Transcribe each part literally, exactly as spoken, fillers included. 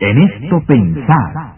En esto pensad.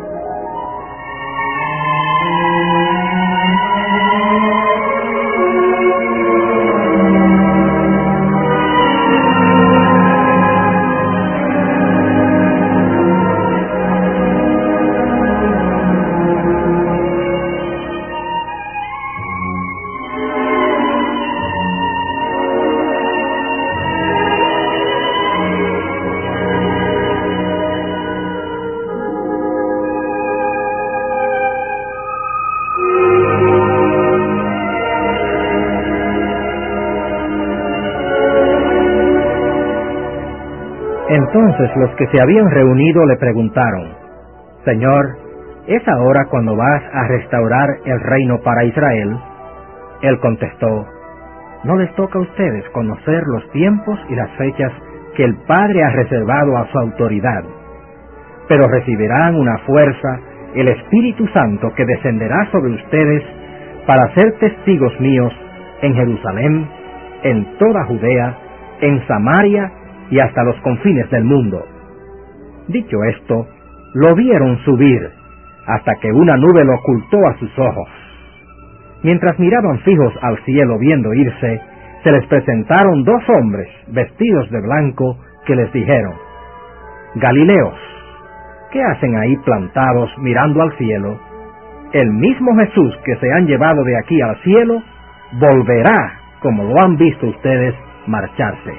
Entonces los que se habían reunido le preguntaron: Señor, ¿es ahora cuando vas a restaurar el reino para Israel? Él contestó: No les toca a ustedes conocer los tiempos y las fechas que el Padre ha reservado a su autoridad, pero recibirán una fuerza, el Espíritu Santo, que descenderá sobre ustedes para ser testigos míos en Jerusalén, en toda Judea, en Samaria y hasta los confines del mundo. Dicho esto, lo vieron subir, hasta que una nube lo ocultó a sus ojos. Mientras miraban fijos al cielo viendo irse, se les presentaron dos hombres vestidos de blanco que les dijeron: Galileos, ¿qué hacen ahí plantados mirando al cielo? El mismo Jesús que se han llevado de aquí al cielo, volverá como lo han visto ustedes marcharse.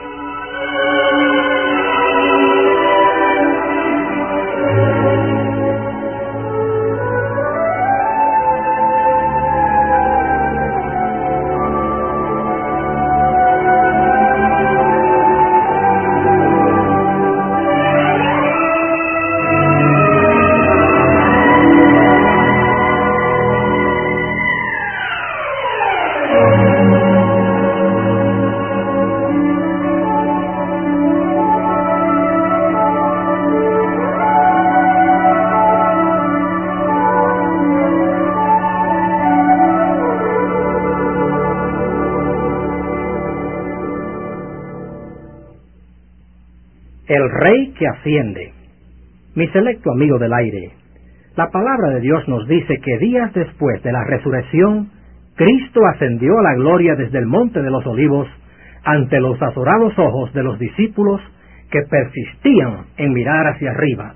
El Rey que asciende. Mi selecto amigo del aire, la palabra de Dios nos dice que días después de la resurrección, Cristo ascendió a la gloria desde el monte de los olivos ante los azorados ojos de los discípulos que persistían en mirar hacia arriba.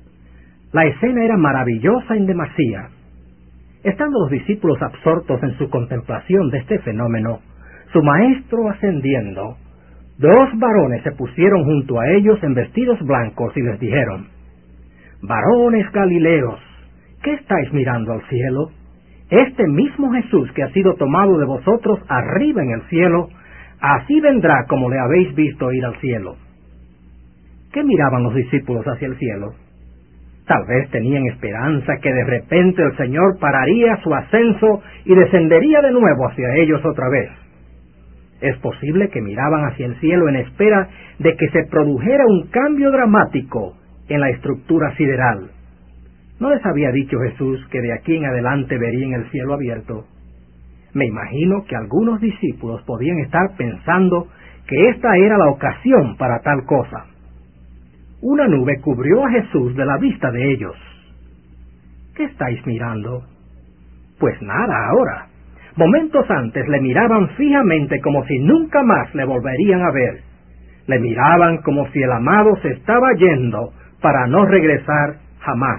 La escena era maravillosa en demasía. Estando los discípulos absortos en su contemplación de este fenómeno, su maestro ascendiendo, dos varones se pusieron junto a ellos en vestidos blancos y les dijeron: Varones Galileos, ¿qué estáis mirando al cielo? Este mismo Jesús que ha sido tomado de vosotros arriba en el cielo, así vendrá como le habéis visto ir al cielo. ¿Qué miraban los discípulos hacia el cielo? Tal vez tenían esperanza que de repente el Señor pararía su ascenso y descendería de nuevo hacia ellos otra vez. Es posible que miraban hacia el cielo en espera de que se produjera un cambio dramático en la estructura sideral. ¿No les había dicho Jesús que de aquí en adelante verían el cielo abierto? Me imagino que algunos discípulos podían estar pensando que esta era la ocasión para tal cosa. Una nube cubrió a Jesús de la vista de ellos. ¿Qué estáis mirando? Pues nada ahora. Momentos antes le miraban fijamente como si nunca más le volverían a ver. Le miraban como si el amado se estaba yendo para no regresar jamás.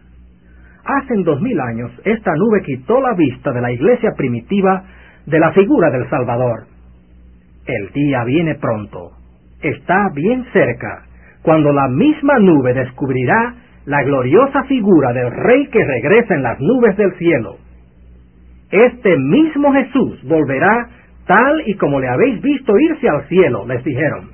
Hace dos mil años esta nube quitó la vista de la iglesia primitiva de la figura del Salvador. El día viene pronto, está bien cerca, cuando la misma nube descubrirá la gloriosa figura del Rey que regresa en las nubes del cielo. Este mismo Jesús volverá tal y como le habéis visto irse al cielo, les dijeron.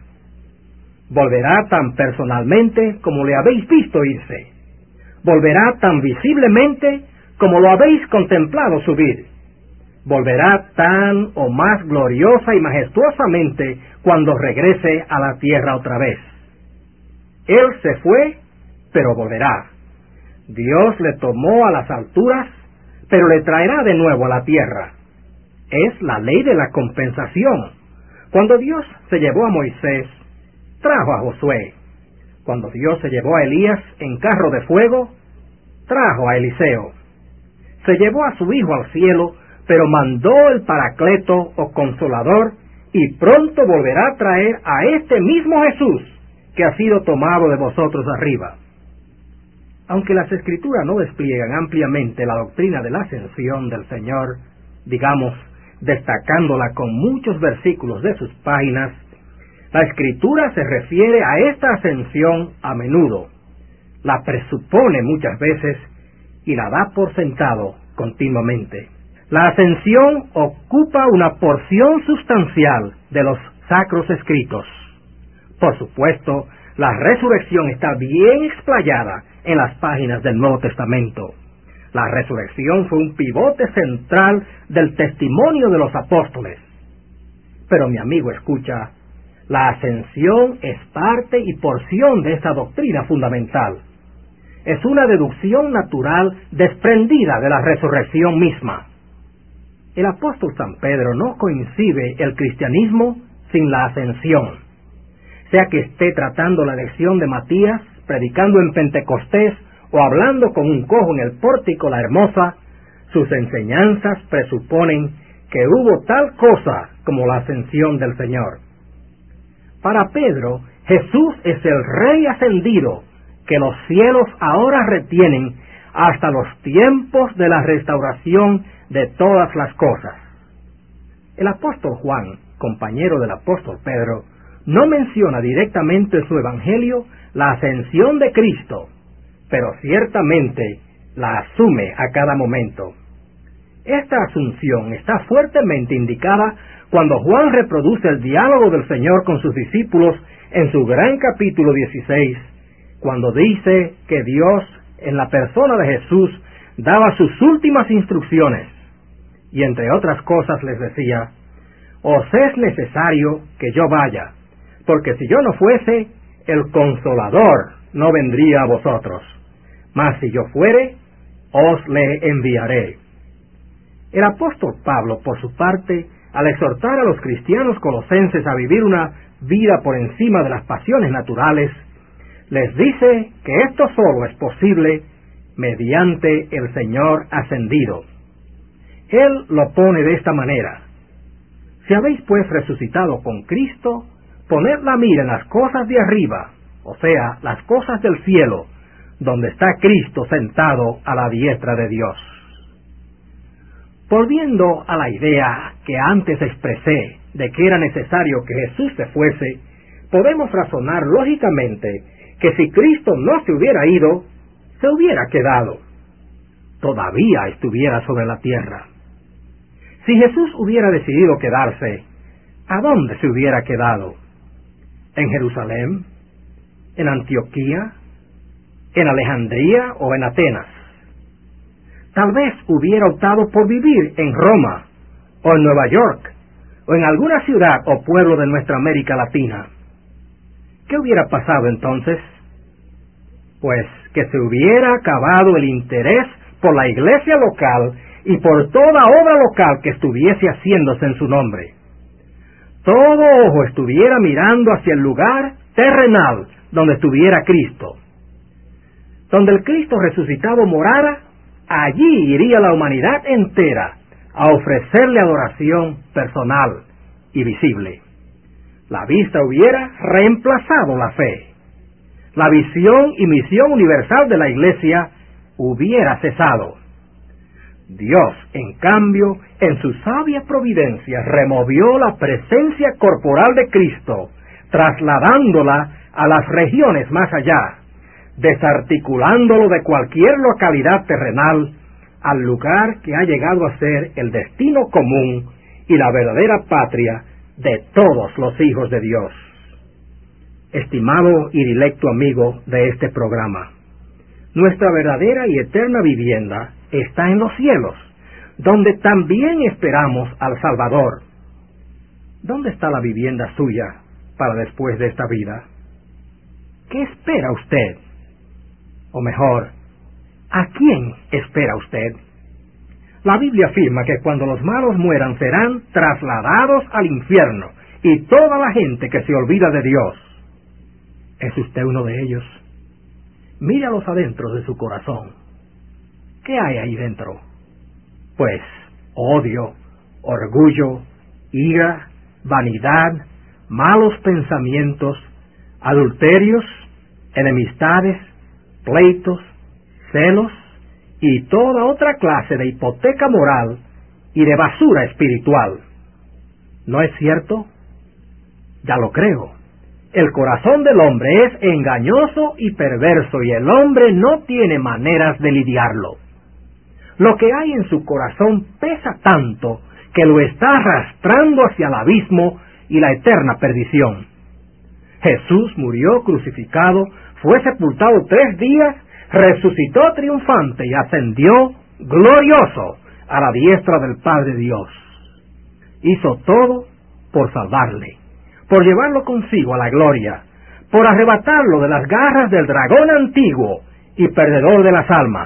Volverá tan personalmente como le habéis visto irse. Volverá tan visiblemente como lo habéis contemplado subir. Volverá tan o más gloriosa y majestuosamente cuando regrese a la tierra otra vez. Él se fue, pero volverá. Dios le tomó a las alturas, pero le traerá de nuevo a la tierra. Es la ley de la compensación. Cuando Dios se llevó a Moisés, trajo a Josué. Cuando Dios se llevó a Elías en carro de fuego, trajo a Eliseo. Se llevó a su hijo al cielo, pero mandó el Paracleto o Consolador, y pronto volverá a traer a este mismo Jesús que ha sido tomado de vosotros arriba. Aunque las Escrituras no despliegan ampliamente la doctrina de la ascensión del Señor, digamos, destacándola con muchos versículos de sus páginas, la Escritura se refiere a esta ascensión a menudo, la presupone muchas veces y la da por sentado continuamente. La ascensión ocupa una porción sustancial de los sacros escritos. Por supuesto, la resurrección está bien explayada en las páginas del Nuevo Testamento. La resurrección fue un pivote central del testimonio de los apóstoles. Pero mi amigo, escucha, la ascensión es parte y porción de esta doctrina fundamental. Es una deducción natural desprendida de la resurrección misma. El apóstol San Pedro no concibe el cristianismo sin la ascensión. Sea que esté tratando la lección de Matías, predicando en Pentecostés o hablando con un cojo en el pórtico La Hermosa, sus enseñanzas presuponen que hubo tal cosa como la ascensión del Señor. Para Pedro, Jesús es el Rey ascendido que los cielos ahora retienen hasta los tiempos de la restauración de todas las cosas. El apóstol Juan, compañero del apóstol Pedro, no menciona directamente en su evangelio la ascensión de Cristo, pero ciertamente la asume a cada momento. Esta asunción está fuertemente indicada cuando Juan reproduce el diálogo del Señor con sus discípulos en su gran capítulo dieciséis, cuando dice que Dios, en la persona de Jesús, daba sus últimas instrucciones, y entre otras cosas les decía: os es necesario que yo vaya, porque si yo no fuese, el Consolador no vendría a vosotros, mas si yo fuere, os le enviaré. El apóstol Pablo, por su parte, al exhortar a los cristianos colosenses a vivir una vida por encima de las pasiones naturales, les dice que esto solo es posible mediante el Señor ascendido. Él lo pone de esta manera: si habéis pues resucitado con Cristo, poned la mira en las cosas de arriba, o sea, las cosas del cielo, donde está Cristo sentado a la diestra de Dios. Volviendo a la idea que antes expresé de que era necesario que Jesús se fuese, podemos razonar lógicamente que si Cristo no se hubiera ido, se hubiera quedado. Todavía estuviera sobre la tierra. Si Jesús hubiera decidido quedarse, ¿a dónde se hubiera quedado? ¿En Jerusalén? ¿En Antioquía? ¿En Alejandría o en Atenas? Tal vez hubiera optado por vivir en Roma, o en Nueva York, o en alguna ciudad o pueblo de nuestra América Latina. ¿Qué hubiera pasado entonces? Pues que se hubiera acabado el interés por la iglesia local y por toda obra local que estuviese haciéndose en su nombre. Todo ojo estuviera mirando hacia el lugar terrenal donde estuviera Cristo. Donde el Cristo resucitado morara, allí iría la humanidad entera a ofrecerle adoración personal y visible. La vista hubiera reemplazado la fe. La visión y misión universal de la Iglesia hubiera cesado. Dios, en cambio, en su sabia providencia, removió la presencia corporal de Cristo, trasladándola a las regiones más allá, desarticulándolo de cualquier localidad terrenal al lugar que ha llegado a ser el destino común y la verdadera patria de todos los hijos de Dios. Estimado y dilecto amigo de este programa, nuestra verdadera y eterna vivienda está en los cielos, donde también esperamos al Salvador. ¿Dónde está la vivienda suya para después de esta vida? ¿Qué espera usted? O mejor, ¿a quién espera usted? La Biblia afirma que cuando los malos mueran serán trasladados al infierno, y toda la gente que se olvida de Dios. ¿Es usted uno de ellos? Mire a los adentros de su corazón. ¿Qué hay ahí dentro? Pues odio, orgullo, ira, vanidad, malos pensamientos, adulterios, enemistades, pleitos, celos y toda otra clase de hipoteca moral y de basura espiritual. ¿No es cierto? Ya lo creo. El corazón del hombre es engañoso y perverso y el hombre no tiene maneras de lidiarlo. Lo que hay en su corazón pesa tanto que lo está arrastrando hacia el abismo y la eterna perdición. Jesús murió crucificado, fue sepultado tres días, resucitó triunfante y ascendió glorioso a la diestra del Padre Dios. Hizo todo por salvarle, por llevarlo consigo a la gloria, por arrebatarlo de las garras del dragón antiguo y perdedor de las almas.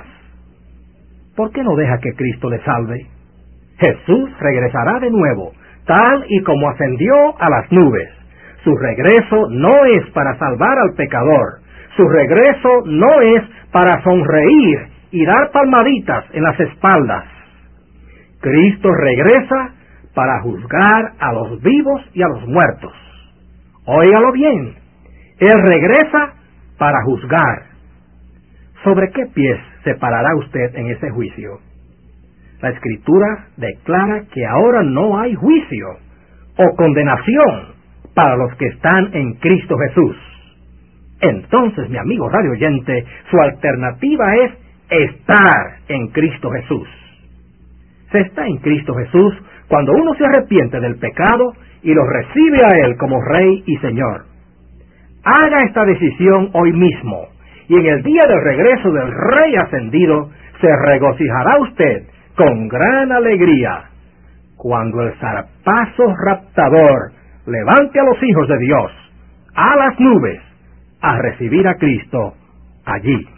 ¿Por qué no deja que Cristo le salve? Jesús regresará de nuevo, tal y como ascendió a las nubes. Su regreso no es para salvar al pecador. Su regreso no es para sonreír y dar palmaditas en las espaldas. Cristo regresa para juzgar a los vivos y a los muertos. Óigalo bien, Él regresa para juzgar. ¿Sobre qué pies se parará usted en ese juicio? La Escritura declara que ahora no hay juicio o condenación para los que están en Cristo Jesús. Entonces, mi amigo radio oyente, su alternativa es estar en Cristo Jesús. Se está en Cristo Jesús cuando uno se arrepiente del pecado y lo recibe a Él como Rey y Señor. Haga esta decisión hoy mismo, y en el día del regreso del Rey ascendido, se regocijará usted con gran alegría, cuando el zarpazo raptador levante a los hijos de Dios a las nubes a recibir a Cristo allí.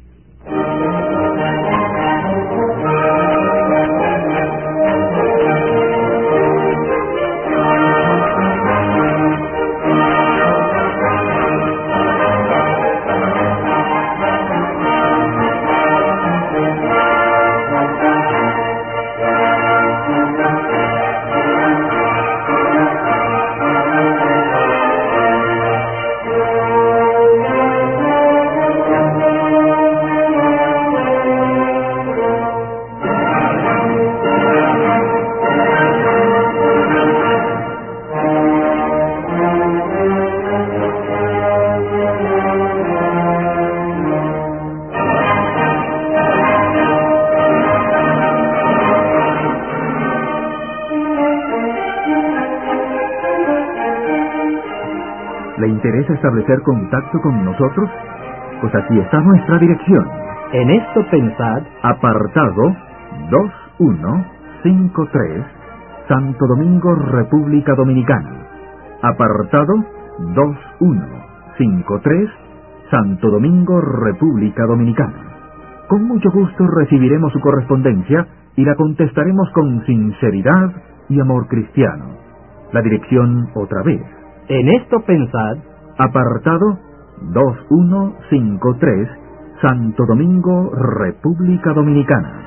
¿Le interesa establecer contacto con nosotros? Pues aquí está nuestra dirección. En esto pensad, apartado dos uno cinco tres, Santo Domingo, República Dominicana. Apartado dos uno cinco tres, Santo Domingo, República Dominicana. Con mucho gusto recibiremos su correspondencia y la contestaremos con sinceridad y amor cristiano. La dirección otra vez. en esto pensad, apartado dos uno cinco tres, Santo Domingo, República Dominicana.